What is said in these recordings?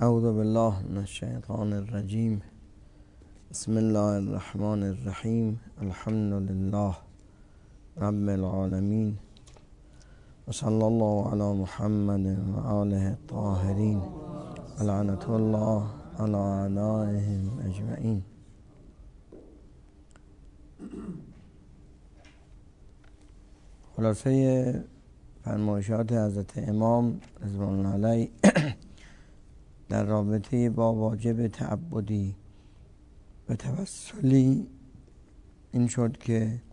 اعوذ بالله من الشیطان الرجیم. بسم الله الرحمن الرحیم. الحمد لله رب العالمین و صلی الله علی محمد و آله الطاهرین و لعنة الله علی اعدائهم اجمعین. خلاصه فرمایشات حضرت امام رضوان الله علیه در رابطه با واجب تعبدی و توسلی این شد که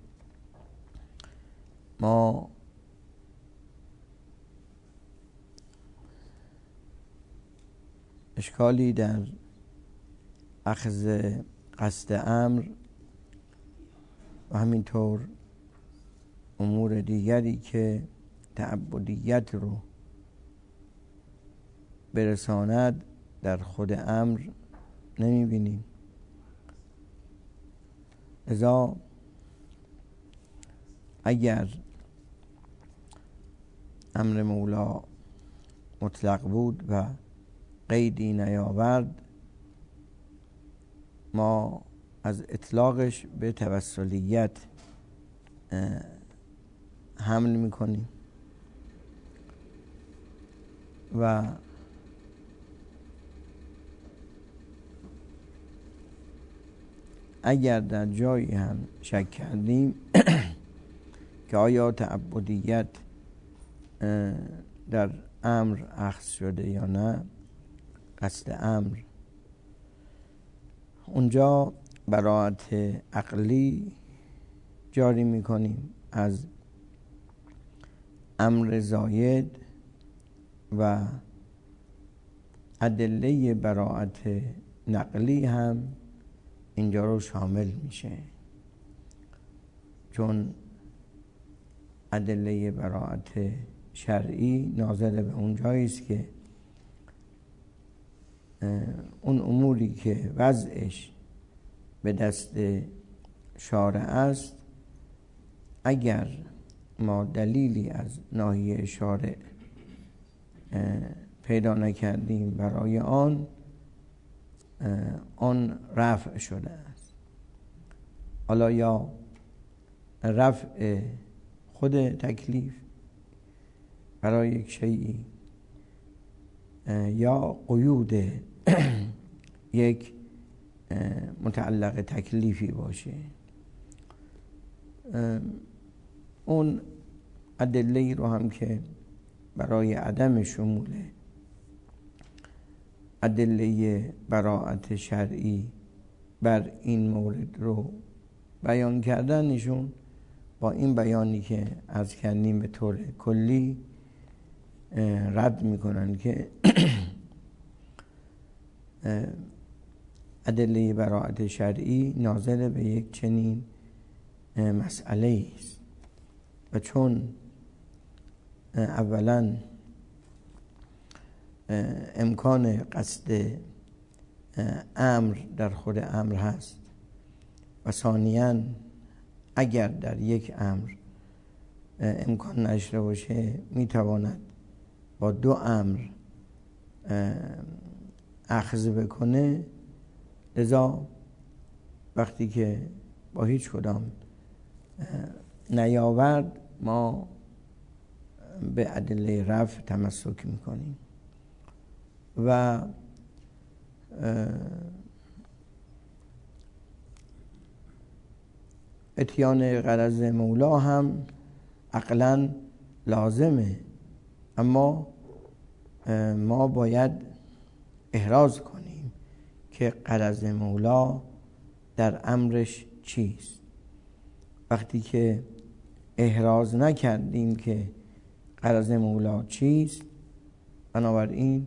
ما اشکالی در اخذ قصد امر و همینطور امور دیگری که تعبدیت رو برساند در خود امر نمی بینیم. لذا اگر امر مولا مطلق بود و قیدی نیاورد، ما از اطلاقش به توسلیت حمل میکنیم و اگر در جایی هم شک کردیم که آیا تعبدیت در امر اخذ شده یا نه، قصد امر، اونجا براءت عقلی جاری میکنیم از امر زاید و ادله براءت نقلی هم اینجا رو شامل میشه، چون ادله براءت شرعی ناظر به اون جایی است که اون اموری که وضعش به دست شارع است، اگر ما دلیلی از ناحیه شارع پیدا نکردیم برای آن رفع شده است. حالا یا رفع خود تکلیف برای یک شیئی یا قیود یک متعلق تکلیفی باشه، اون ادله رو هم که برای عدم شمول ادله براءت شرعی بر این مورد رو بیان کردنشون، با این بیانی که عرض کردیم به طور کلی رد میکنن که ادله براءت شرعی ناظر به یک چنین مسئله است و چون اولا امکان قصد امر در خود امر هست و ثانیاً اگر در یک امر امکان نشده باشه میتواند با دو امر اخذ بکنه، لذا وقتی که با هیچ کدام نیاورد ما به ادله رفع تمسک میکنیم و اتیان غرض مولا هم عقلاً لازمه، اما ما باید احراز کنیم که غرض مولا در امرش چیست. وقتی که احراز نکردیم که غرض مولا چیست، بنابراین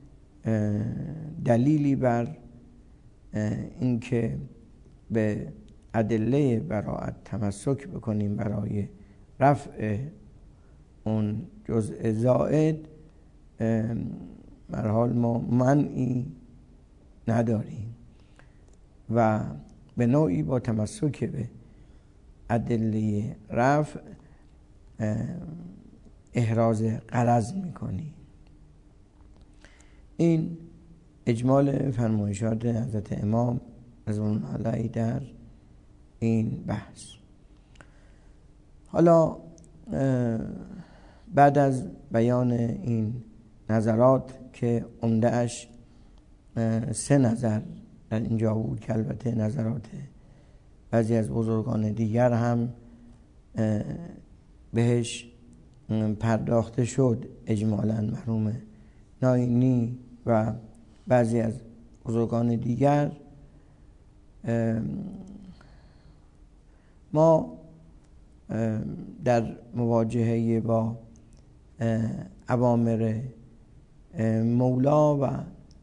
دلیلی بر اینکه به ادله براءت تمسک بکنیم برای رفع اون جزء زائد مرحال ما منعی نداریم و به نوعی با تمسک به ادله رفع احراز غرض میکنیم. این اجمال فرمایشات حضرت امام رضوان الله علیه در این بحث. حالا بعد از بیان این نظرات که عمده‌اش 3 نظر در اینجا بود که البته نظرات بعضی از بزرگان دیگر هم بهش پرداخته شد، اجمالاً مرحوم ناینی و بعضی از بزرگان دیگر، ما در مواجهه با اوامر مولا و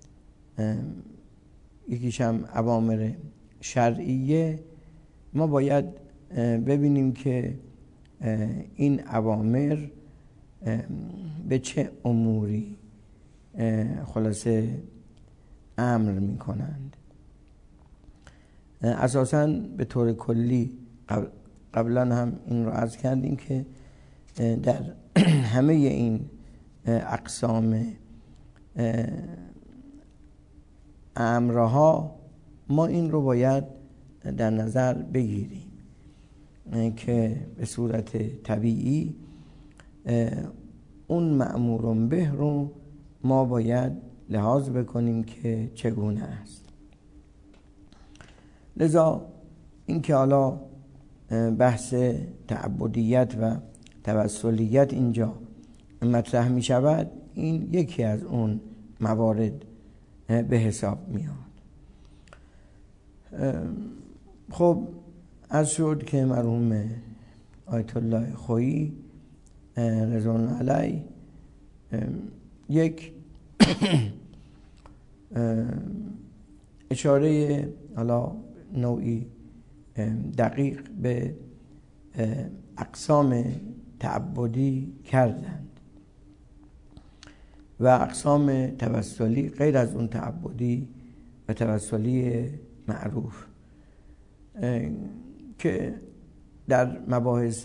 یکیش هم اوامر شرعیه، ما باید ببینیم که این اوامر به چه اموری خلاصه امر می کنند. اساساً به طور کلی قبلا هم این رو عرض کردیم که در همه این اقسام امرها ما این رو باید در نظر بگیریم که به صورت طبیعی اون مأمور به رو ما باید لحاظ بکنیم که چگونه است. لذا این که حالا بحث تعبدیت و توسلیت اینجا مطرح می شود، این یکی از اون موارد به حساب میاد. خب عرض شد که مرحوم آیت الله خویی رضوان الله علیه یک اشاره حالا نوعی دقیق به اقسام تعبدی کردند و اقسام توسلی غیر از اون تعبدی و توسلی معروف که در مباحث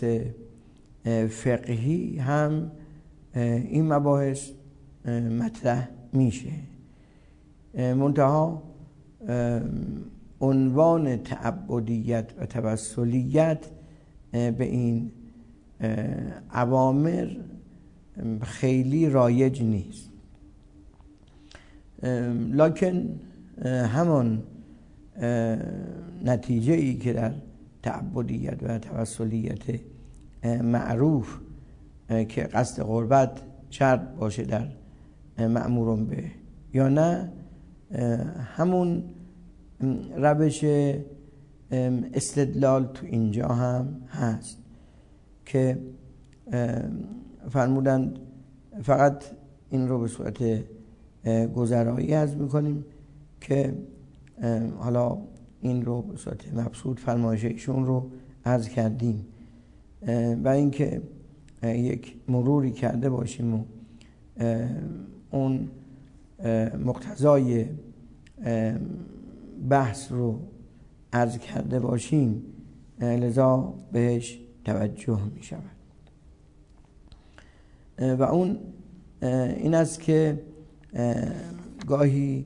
فقهی هم این مباحث مطرح میشه، منتها عنوان تعبدیت و توسلیت به این اوامر خیلی رایج نیست، لکن همان نتیجه ای که در تعبدیت و توسلیت معروف که قصد قربت شرط باشه در مأمور به یا نه، همون روش استدلال تو اینجا هم هست که فرمودند فقط این رو به صورت گذرایی عرض میکنیم که حالا این رو به صورت مبسوط فرمایش ایشون رو عرض کردیم و اینکه یک مروری کرده باشیم و اون مقتضای بحث رو عرض کرده باشیم، لذا بهش توجه می شود و اون این است که گاهی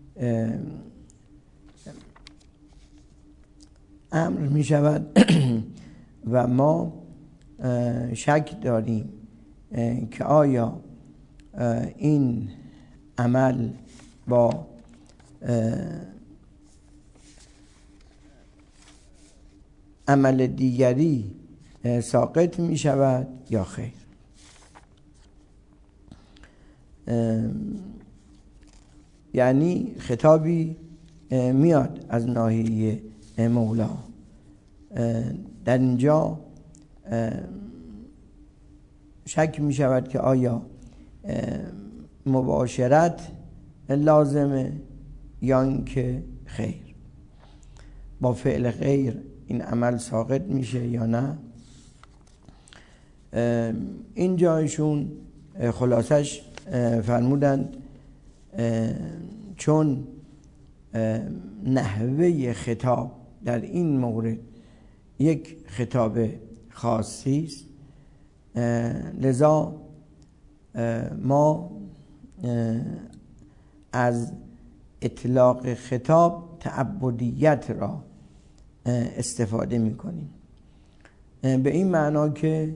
امر می شود و ما شک داریم که آیا این عمل با عمل دیگری ساقط می شود یا خیر. یعنی خطابی میاد از ناحیه مولا، در اینجا شک می شود که آیا مباشرت لازمه یا اینکه خیر، با فعل غیر این عمل ساقط میشه یا نه. این جایشون خلاصش فرمودند چون نحوه خطاب در این مورد یک خطاب خاصی است، لذا ما از اطلاق خطاب تعبدیت را استفاده میکنیم، به این معنا که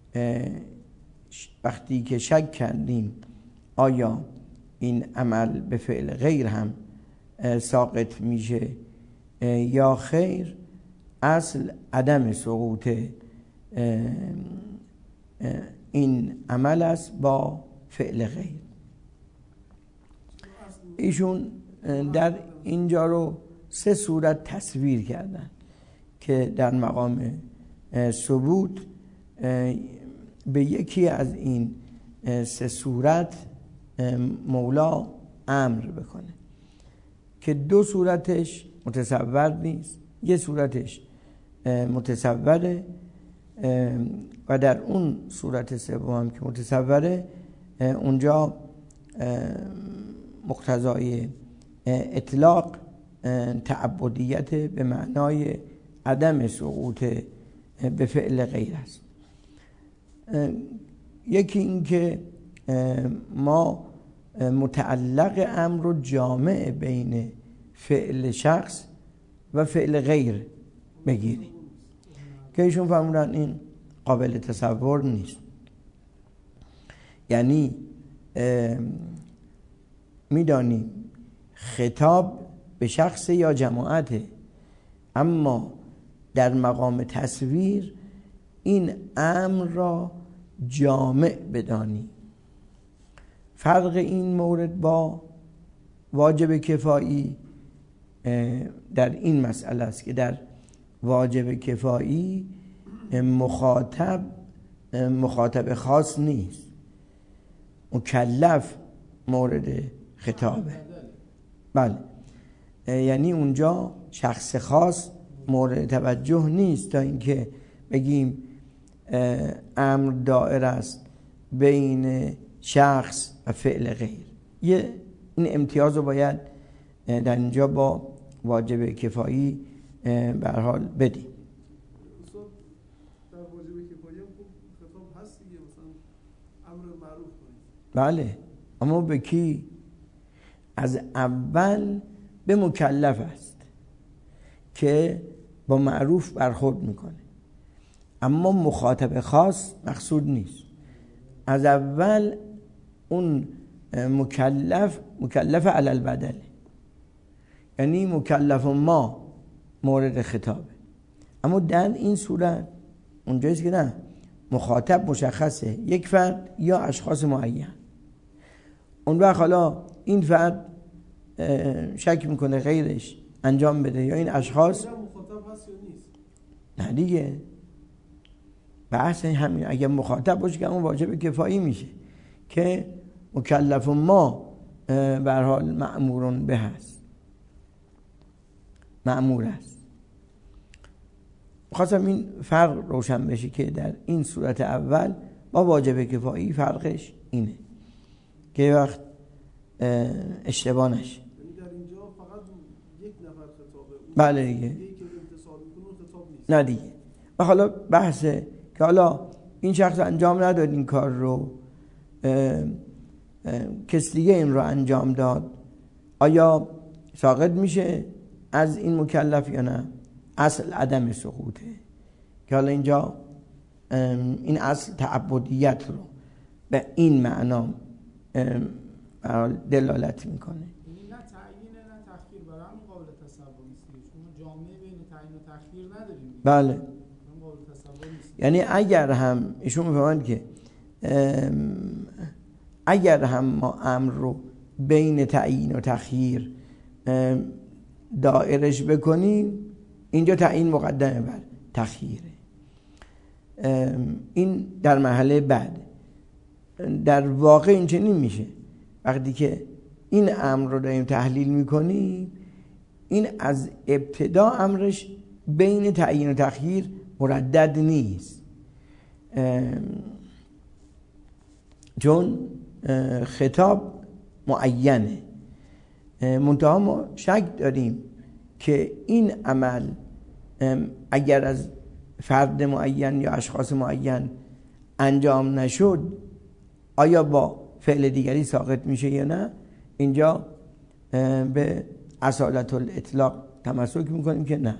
وقتی که شک کردیم آیا این عمل به فعل غیر هم ساقط میشه یا خیر، اصل عدم سقوط این عمل است با فعل غیر. ایشون در اینجا رو 3 صورت تصویر کردن که در مقام ثبوت به یکی از این 3 صورت مولا امر بکنه که 2 صورتش متصور نیست، 1 صورتش متصوره و در اون صورت سوم که متصوره اونجا مقتضای اطلاق تعبدیت به معنای عدم سقوط به فعل غیر است. یکی این که ما متعلق امر رو جامع بین فعل شخص و فعل غیر بگیریم که ایشون فرمودن این قابل تصور نیست. یعنی میدانیم خطاب به شخص یا جماعته، اما در مقام تصویر این امر را جامع بدانی. فرق این مورد با واجب کفایی در این مسئله است که در واجب کفایی مخاطب خاص نیست، مکلف مورد خطابه. بله، یعنی اونجا شخص خاص مورد توجه نیست تا اینکه بگیم امر دائر است بین شخص و فعل غیر. این امتیاز رو باید در اینجا با واجب کفایی به هر حال بدیم. در واجب کفایی هم خطاب هست دیگه، مثلا امر معروف کنید. بله، اما به کی؟ از اول به مکلف است که با معروف برخورد میکنه، اما مخاطب خاص مقصود نیست. از اول اون مکلف علی البدله، یعنی مکلف ما مورد خطابه. اما در این صورت اونجاییست که نه، مخاطب مشخصه، یک فرد یا اشخاص معین. اون وقت حالا این فرد شک میکنه غیرش انجام بده یا این اشخاص مخاطب هست یا نیست. نه دیگه، بحث همین. اگر مخاطب باشه که اون واجب کفایی میشه که مکلف ما به هر حال مأمورون به هست، مأمور است. خواستم این فرق روشن بشه که در این صورت اول با واجب کفایی فرقش اینه که وقت اشتباه نشه. در اینجا فقط یک نفر خطابه. بله دیگه. یکی که امتصال میکنه خطاب نیست. نه دیگه. و حالا بحثه که حالا این شخص انجام نداد این کار رو، کس دیگه این رو انجام داد، آیا ساقط میشه از این مکلف یا نه؟ اصل عدم سقوطه که حالا اینجا این اصل تعبدیت رو به این معنا دلالت میکنه. یعنی نه تعیین نه تخییر، برای همین قابل تصور نیست. شما جامعه بین تعیین و تخییر نداریم. بله. قابل تصور نیست. یعنی اگر هم ایشون میفهمند که اگر هم ما امر رو بین تعیین و تخییر دائرش بکنیم، اینجا تعیین مقدمه بر تخییره. این در مرحله بعد. در واقع این چنین میشه. وقتی که این امر رو داریم تحلیل میکنیم، این از ابتدا امرش بین تعیین و تخییر مردد نیست، چون خطاب معینه. منتها ما شک داریم که این عمل اگر از فرد معین یا اشخاص معین انجام نشد آیا با فعل دیگری ساقط میشه یا نه. اینجا به اصالت الاطلاق تمسک میکنیم که نه.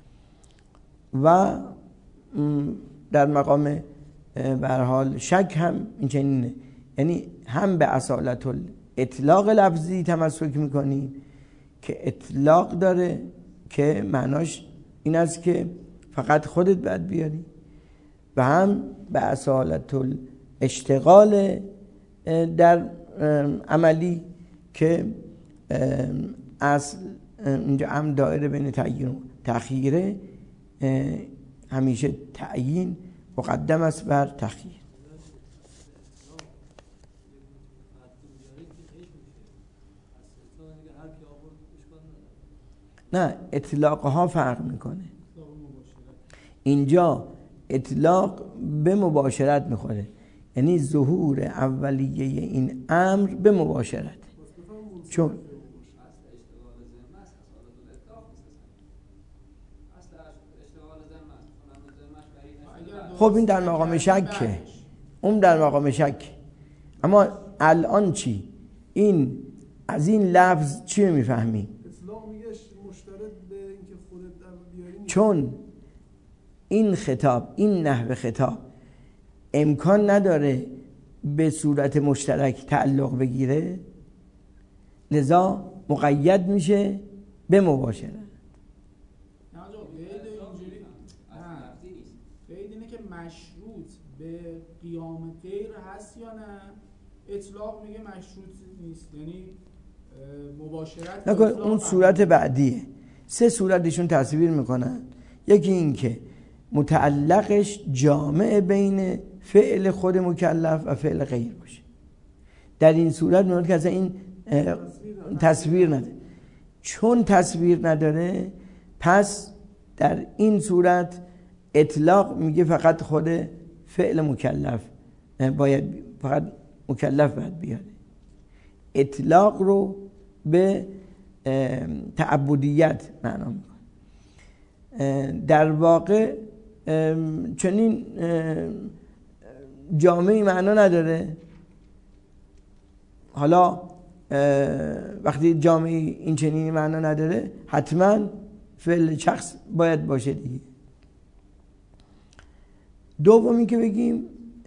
و در مقام به هر حال شک هم این چنینه، یعنی هم به اصالت الاطلاق لفظی تمسک میکنیم که اطلاق داره که معناش این است که فقط خودت باید بیاری، و هم به اصالت الاشتغال در عملی که اصل اینجا هم دایره بین تعیین و تأخیره، همیشه تعیین مقدم است بر تأخیر. نه، اطلاق ها فرق میکنه. اینجا اطلاق به مباشرت میخوره، یعنی ظهور اولیه این امر به مباشرت. چون خب این در مقام شکه، اون در مقام شک. اما الان چی؟ این از این لفظ چی میفهمی؟ چون این خطاب، این نحو خطاب امکان نداره به صورت مشترک تعلق بگیره، لذا مقید میشه به مباشرت. قید اینه که مشروط به قیام غیر هست یا نه؟ اطلاق میگه مشروط نیست، یعنی مباشرت نکن. اون صورت بعدیه. 3 صورتشون تصویر میکنن. یکی این که متعلقش جامع بین فعل خود مکلف و فعل غیر باشه. در این صورت میاد که اصلا این تصویر نداره. چون تصویر نداره، پس در این صورت اطلاق میگه فقط خود فعل مکلف باید، فقط مکلف باید بیاره. اطلاق رو به تعبدیت معنا میکنه. در واقع چنین جامعی معنا نداره. حالا وقتی جامعی این چنینی معنا نداره، حتما فعل شخص باید باشه دیگه. دومی که بگیم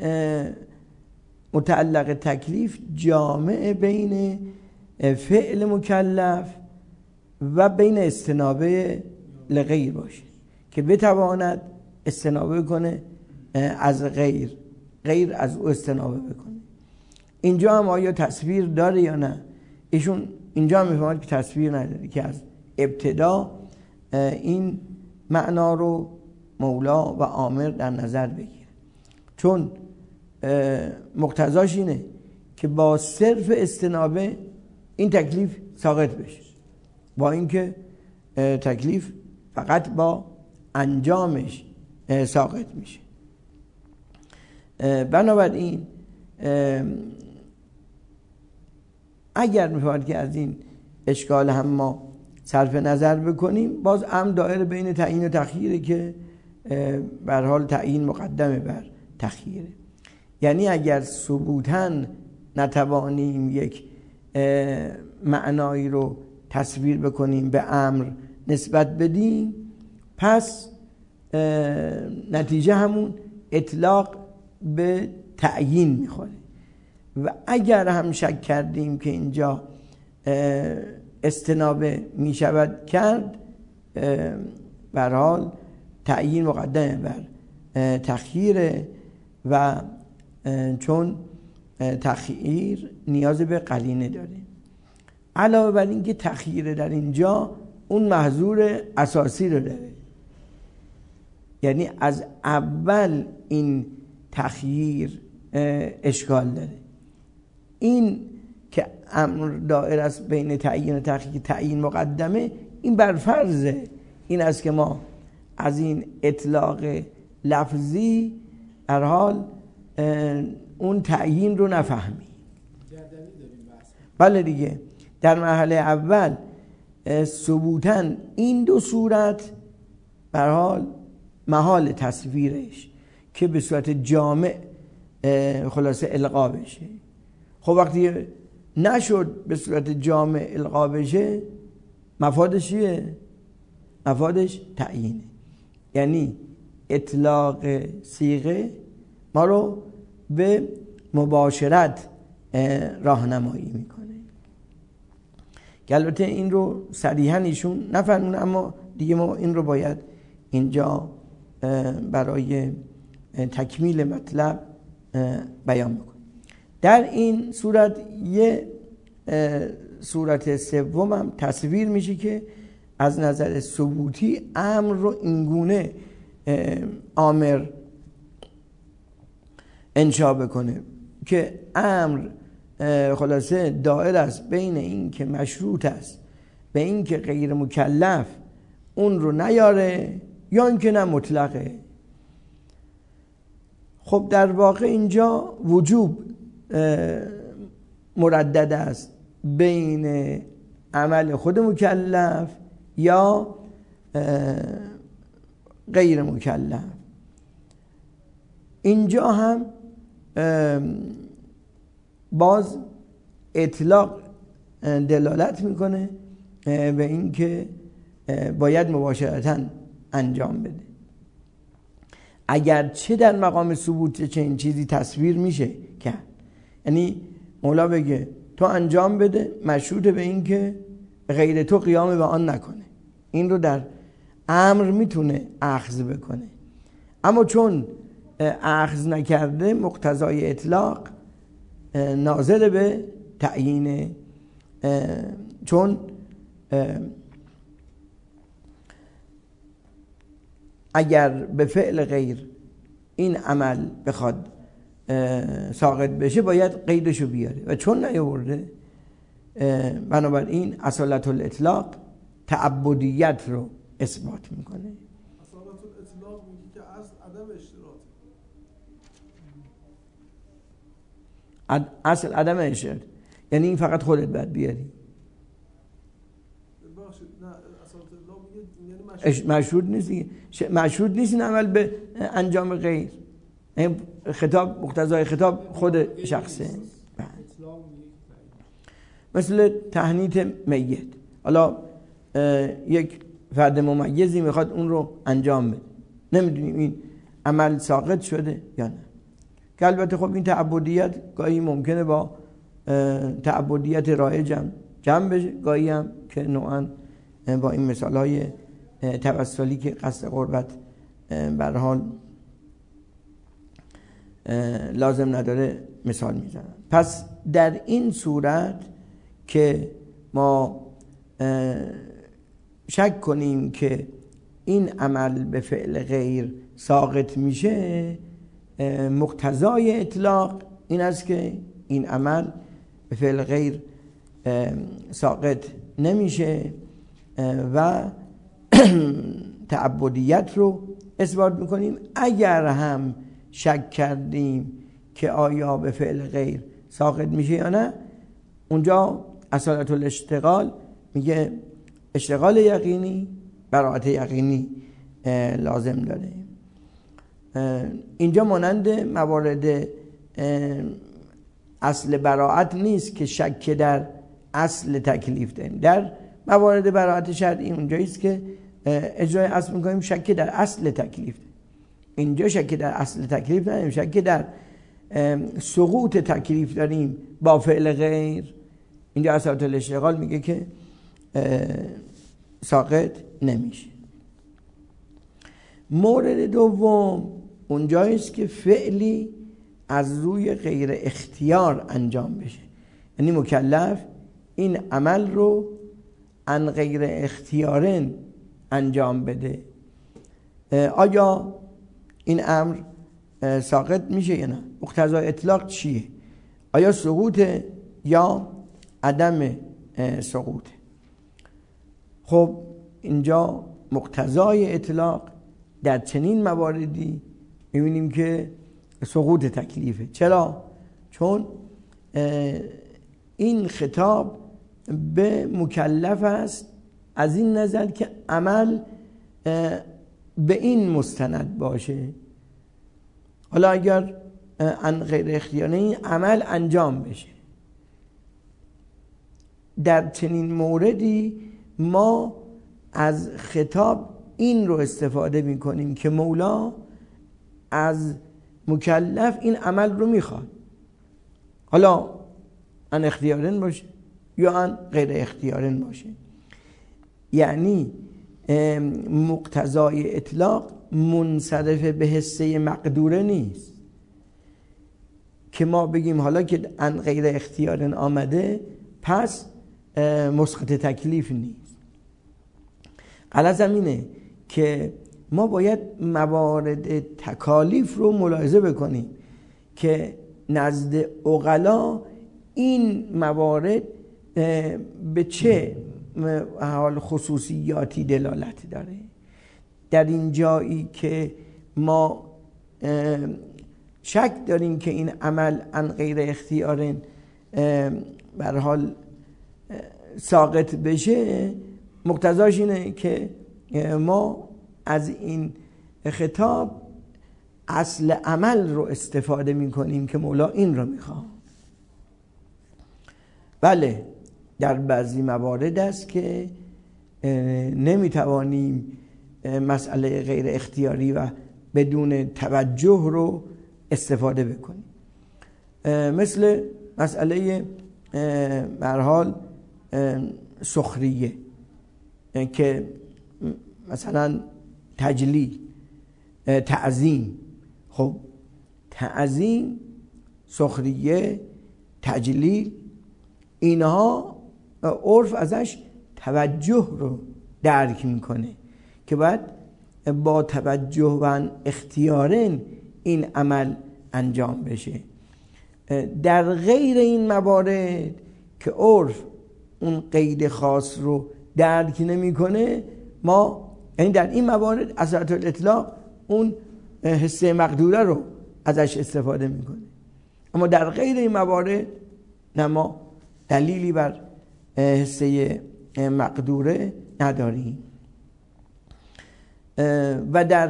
متعلق تکلیف جامع بین فعل مکلف و بین استنابه لغیر باشه که بتواند استنابه کنه از غیر از او استنابه بکنه. اینجا هم آیا تصویر داره یا نه؟ ایشون اینجا هم میفهمد که تصویر نداره، که از ابتدا این معنا رو مولا و آمر در نظر بگیره، چون مقتضاش اینه که با صرف استنابه این تکلیف ساقط بشه، با اینکه تکلیف فقط با انجامش ساقط میشه. بنابراین اگر میفهمد که از این اشکال هم ما صرف نظر بکنیم، باز هم دایره بین تعیین و تخییره که به هر حال تعیین مقدمه بر تخییره. یعنی اگر ثبوتاً نتوانیم یک معنایی رو تصویر بکنیم، به امر نسبت بدیم، پس نتیجه همون اطلاق به تعیین میخوره. و اگر هم شک کردیم که اینجا استنابه میشود کرد، به هر حال تعیین مقدمه بر تخییره، و چون تخییر نیاز به قرینه داره. علاوه بر این که تخییر در اینجا اون محظور اساسی رو داره، یعنی از اول این تخییر اشکال داره. این که امر دائر است بین تعیین و تخییر، تعیین مقدمه، این بر فرض این است که ما از این اطلاق لفظی هر حال اون تعیین رو نفهمیم. بله دیگه، در مرحله اول ثبوتاً این دو صورت به هر حال محال تصویرش که به صورت جامع خلاصه القا بشه. خب وقتی نشد به صورت جامع القا بشه، مفادش چیه؟ مفادش تعیینه. یعنی اطلاق صیغه ما رو به مباشرت راهنمایی میکنه که البته این رو صریحا ایشون نفرمونه، اما دیگه ما این رو باید اینجا برای تکمیل مطلب بیان میکنیم. در این صورت یه صورت سوم هم تصویر میشه که از نظر ثبوتی امر رو اینگونه آمر انشا بکنه که امر خلاصه دائر است بین این که مشروط است به این که غیر مکلف اون رو نیاره یا این که نه مطلقه. خب در واقع اینجا وجوب مردد است بین عمل خود مکلف یا غیر مکلف. اینجا هم باز اطلاق دلالت میکنه به این که باید مباشرتاً انجام بده. اگر چه در مقام ثبوت چنین چیزی تصویر میشه کرد، یعنی مولا بگه تو انجام بده مشروط به این که غیر تو قیام به آن نکنه، این رو در امر میتونه اخذ بکنه. اما چون اخذ نکرده مقتضای اطلاق ناظر به تعیین، چون اگر به فعل غیر این عمل بخواد ساقط بشه باید قیدشو بیاره و چون نیاورده بنابراین اصالت الاطلاق تعبدیت رو اثبات میکنه. اصالت الاطلاق میگه که از عدم اشتراط، اصل عدم اشتراط یعنی این فقط خودت باید بیاری. ببخشید نه اصالت الاطلاق میگه یعنی مشروط نیست دیگه، مشروط نیست این عمل به انجام غیر. این خطاب مقتضای خطاب خود شخصه. مثل تهنیت میت، حالا یک فرد ممیزی میخواد اون رو انجام بده، نمیدونیم این عمل ساقط شده یا نه، که البته خب این تعبدیت گاهی ممکنه با تعبدیت رایج جمع بشه، گاهی هم که نوعا با این مثالهای توسلی که قصد قربت به هر حال لازم نداره مثال میزنن. پس در این صورت که ما شک کنیم که این عمل به فعل غیر ساقط میشه، مقتضای اطلاق این است که این عمل به فعل غیر ساقط نمیشه و تعبدیت رو اثبات میکنیم. اگر هم شک کردیم که آیا به فعل غیر ساقط میشه یا نه، اونجا اصالت الاشتغال میگه اشتغال یقینی براءت یقینی لازم داره. اینجا مانند موارد اصل براءت نیست که شک در اصل تکلیف داریم. در موارد براءت شرعی اونجاییست که اجرای اصل میکنیم شک در اصل تکلیف. اینجا شک در اصل تکلیف نداریم، شک در سقوط تکلیف داریم با فعل غیر. اینجا اصالت الاشتغال میگه که ساقط نمیشه. مورد دوم اونجاییست که فعلی از روی غیر اختیار انجام بشه، یعنی مکلف این عمل رو عن غیر اختیارن انجام بده. آیا این امر ساقط میشه یا نه؟ مقتضای اطلاق چیه؟ آیا سقوط یا عدم سقوط؟ خب اینجا مقتضای اطلاق در چنین مواردی میبینیم که سقوط تکلیفه. چرا؟ چون این خطاب به مکلف است از این نظر که عمل به این مستند باشه. حالا اگر عن غیر اختیاری این عمل انجام بشه، در چنین موردی ما از خطاب این رو استفاده میکنیم که مولا از مکلف این عمل رو میخواد، حالا ان اختیارن باشه یا ان غیر اختیارن باشه. یعنی مقتضای اطلاق منصرف به حصه مقدوره نیست که ما بگیم حالا که ان غیر اختیارن آمده پس مسقط تکلیف نیست. غلطم اینه که ما باید موارد تکالیف رو ملاحظه بکنیم که نزد عقلا این موارد به چه حال خصوصیاتی دلالت داره. در این جایی که ما شک داریم که این عمل عن غیر اختیارن به هر حال ساقط بشه، مقتضاش اینه که ما از این خطاب اصل عمل رو استفاده میکنیم که مولا این رو میخواد. بله در بعضی موارد است که نمیتوانیم مسئله غیر اختیاری و بدون توجه رو استفاده بکنیم، مثل مسئله به هر حال سخریه که مثلا تجلیل، تعظیم. خب تعظیم، سخریه، تجلیل، اینها عرف ازش توجه رو درک میکنه که باید با توجه و اختیارن این عمل انجام بشه. در غیر این موارد که عرف اون قید خاص رو درک نمیکنه، ما یعنی در این موارد اثرات الاطلاق اون حصه مقدوره رو ازش استفاده میکنه، اما در غیر این موارد نه، ما دلیلی بر حصه مقدوره نداریم. و در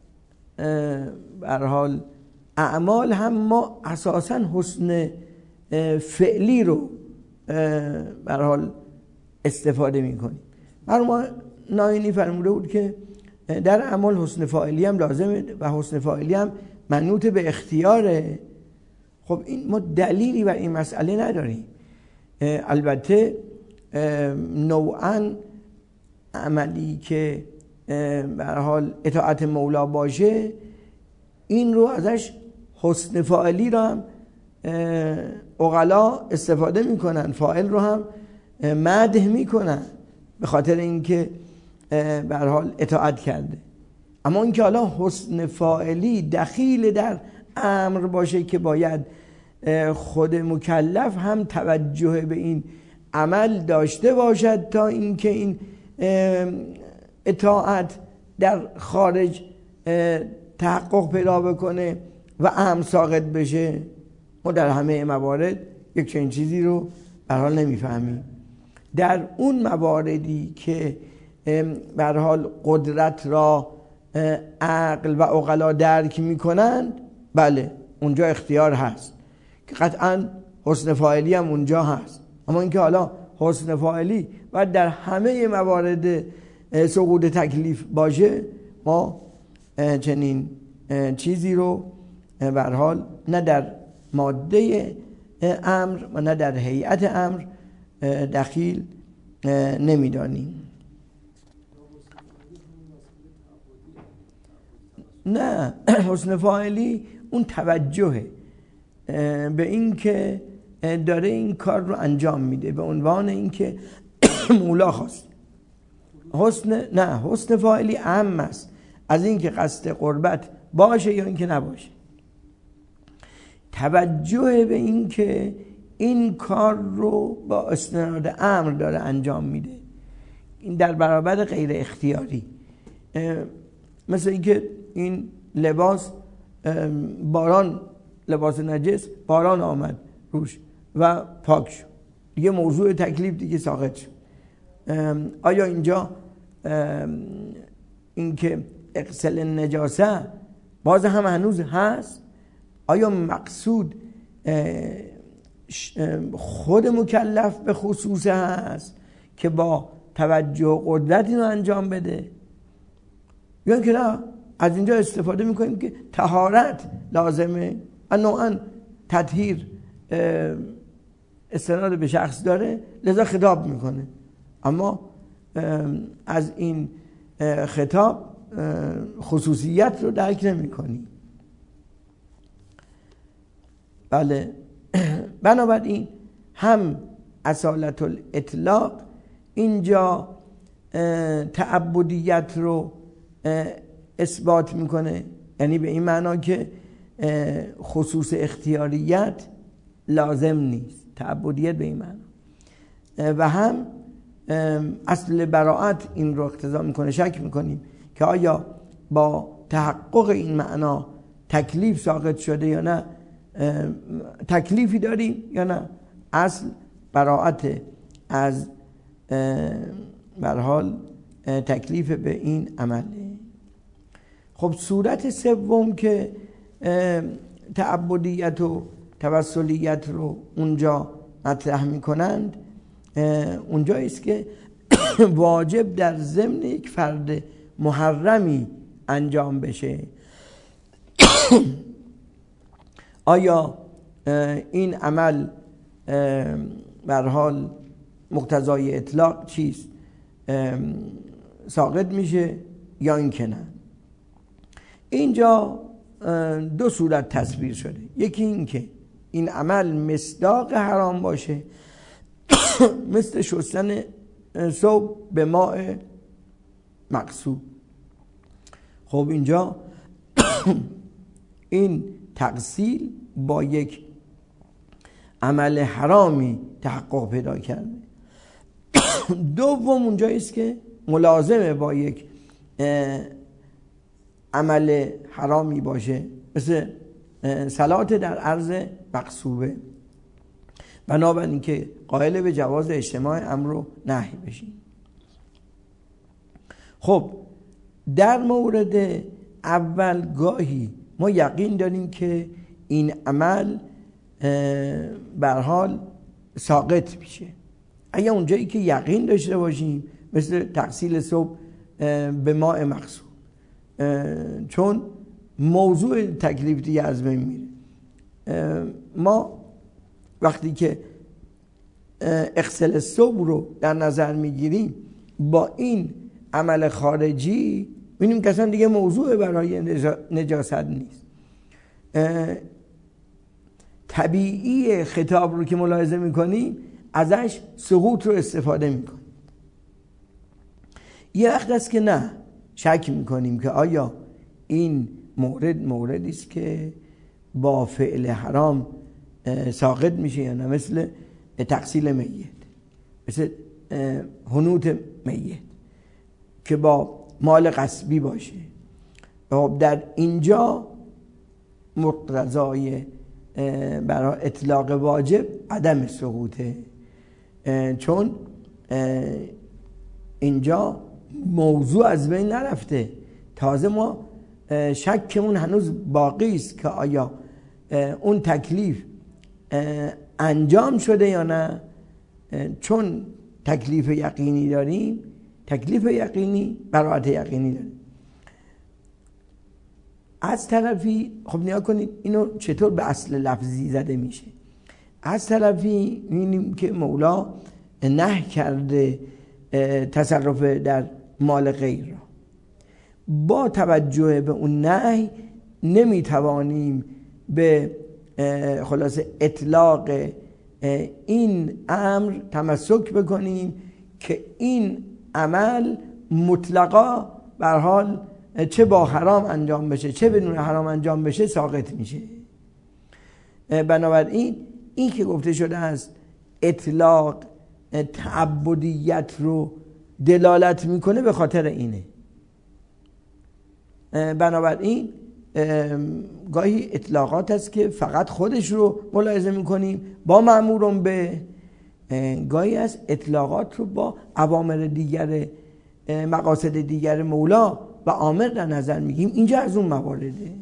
هر حال اعمال هم ما اساساً حسن فعلی رو به هر حال استفاده میکنیم. ما ناینی فرموده بود که در اعمال حسن فاعلی هم لازمه و حسن فاعلی هم منوط به اختیاره. خب این ما دلیلی بر این مسئله نداریم. البته نوعاً عملی که به هر حال اطاعت مولا باشه، این رو ازش حسن فاعلی رو هم عقلا استفاده میکنن، فاعل رو هم مدح میکنن به خاطر اینکه به هر حال اطاعت کرده. اما اینکه حالا حسن فاعلی دخیل در امر باشه که باید خود مکلف هم توجه به این عمل داشته باشد تا اینکه این اطاعت در خارج تحقق پیدا بکنه و امر ساقط بشه، ما در همه موارد یک چنین چیزی رو به هر حال نمیفهمیم. در اون مواردی که به هر حال قدرت را عقل و عقلا درک میکنند، بله اونجا اختیار هست که قطعا حسن فاعلی هم اونجا هست. اما اینکه حالا حسن فاعلی و در همه موارد سقوط تکلیف باشه، ما چنین چیزی رو به هر حال نه در ماده امر و نه در هیئت امر دخیل نمیدانیم. نه، حسن فاعلی اون توجهه به این که داره این کار رو انجام میده به عنوان این که مولا خواست. حسن فاعلی اهم است از این که قصد قربت باشه یا این که نباشه. توجه به این که این کار رو با استناد امر داره انجام میده، این در برابر غیر اختیاری. مثل این که این لباس باران، لباس نجس باران آمد روش و پاک شد، دیگه موضوع تکلیف دیگه ساقط شد. آیا اینجا این که اغسل نجاسه باز هم هنوز هست؟ آیا مقصود خود مکلف به خصوص هست که با توجه و قدرت اینو انجام بده، یا که نه از اینجا استفاده میکنیم که طهارت لازمه و نوعا تطهیر استناد به شخص داره لذا خطاب میکنه، اما از این خطاب خصوصیت رو درک نمیکنی. بله، بنابراین هم اصالت الاطلاق اینجا تعبدیت رو اثبات میکنه، یعنی به این معنا که خصوص اختیاریت لازم نیست، تعبدیت به این معنا، و هم اصل براعت این رو اقتضا میکنه. شک میکنیم که آیا با تحقق این معنا تکلیف ساقط شده یا نه، تکلیفی داریم یا نه. اصل براعت از به هر حال تکلیف به این عمله. خب صورت سوم که تعبدیت و توسلیت رو اونجا مطرح میکنند اونجا است که واجب در ضمن یک فرد محرمی انجام بشه. آیا این عمل به هر حال مقتضای اطلاق چیست، ساقط میشه یا اینکه نه؟ اینجا دو صورت تصویر شده. یکی این که این عمل مصداق حرام باشه مثل شستن ثوب به ماء مغصوب. خب اینجا این تغسیل با یک عمل حرامی تحقق پیدا کرده. دوم اونجا است که ملازمه با یک عمل حرامی باشه مثل صلات در عرض مغصوبه، بنابراین که قائل به جواز اجتماع امر و نهی بشیم. خب در مورد اول گاهی ما یقین داریم که این عمل به هر حال ساقط میشه. اگه اونجایی که یقین داشته باشیم مثل تغسیل ثوب به ماء مغصوب، چون موضوع تکلیف دیگه از بین میره. ما وقتی که اغسال ثوب رو در نظر میگیریم با این عمل خارجی می‌بینیم که اصلا دیگه موضوع برای نجاست نیست. طبیعی خطاب رو که ملاحظه میکنیم ازش سقوط رو استفاده میکنیم. یه وقت است که نه، شک میکنیم که آیا این موردی است که با فعل حرام ساقط میشه یا نه، مثل تغسیل میت، مثل حنوط میت که با مال غصبی باشه. در اینجا مقتضای برای اطلاق واجب عدم سقوطه، چون اینجا موضوع از بین نرفته، تازه ما شکمون هنوز باقی است که آیا اون تکلیف انجام شده یا نه. چون تکلیف یقینی داریم، تکلیف یقینی براعت یقینی داریم. از طرفی خب نیا کنید اینو چطور به اصل لفظی زده میشه. از طرفی می‌بینیم که مولا نهی کرده تصرف در مال غیر را. با توجه به اون نهی نمیتوانیم به خلاصه اطلاق این امر تمسک بکنیم که این عمل مطلقا به هر حال چه با حرام انجام بشه چه بدون حرام انجام بشه ساقط میشه. بنابراین این که گفته شده است اطلاق تعبدیت رو دلالت میکنه به خاطر اینه. بنابراین گاهی اطلاقات است که فقط خودش رو ملاحظه میکنیم با مأمورون به، گاهی از اطلاقات رو با اوامر دیگر مقاصد دیگر مولا و آمر در نظر میگیم. اینجا از اون موارده.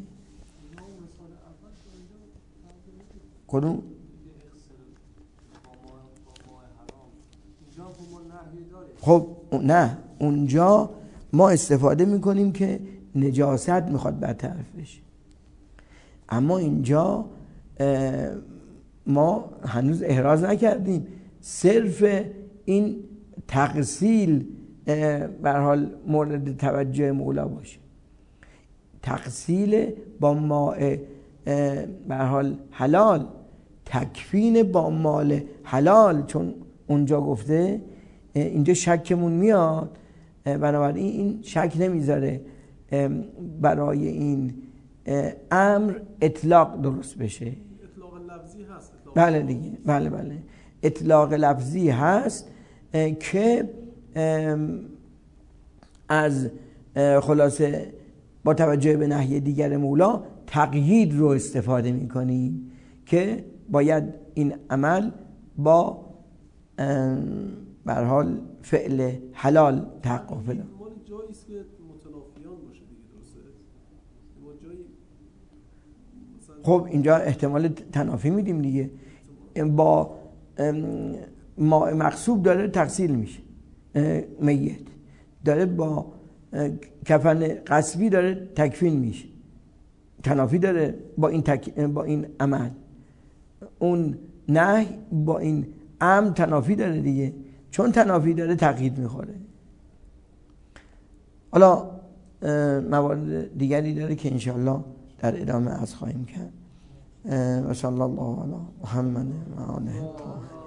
خب نه، اونجا ما استفاده میکنیم که نجاست میخواد برطرف بشه، اما اینجا ما هنوز احراز نکردیم، صرف این تغسیل به حال مورد توجه مولا باشه. تغسیل با ماء به حال حلال، تکفین با مال حلال، چون اونجا گفته اینجا شکمون میاد، بنابراین این شک نمیذاره برای این امر اطلاق درست بشه. اطلاق لفظی هست. بله دیگه، بله اطلاق لفظی هست که از خلاصه با توجه به نهی دیگر مولا تقیید رو استفاده میکنیم که باید این عمل با به هر حال فعل حلال تحقق پیدا. مال جایی است که متنافیان باشه دیگه، درسته؟ ما جایی خب اینجا احتمال تنافی میدیم دیگه، با ماء مغصوب داره تغسیل میشه میت، داره با کفن غصبی داره تکفین میشه، تنافی داره با این عمل. اون نهی با این امر تنافی داره دیگه، چون تنافی داره تقیید میخوره. حالا موارد دیگری داره که انشاءالله در ادامه از خواهیم کرد. و صلی الله علی محمد و آله.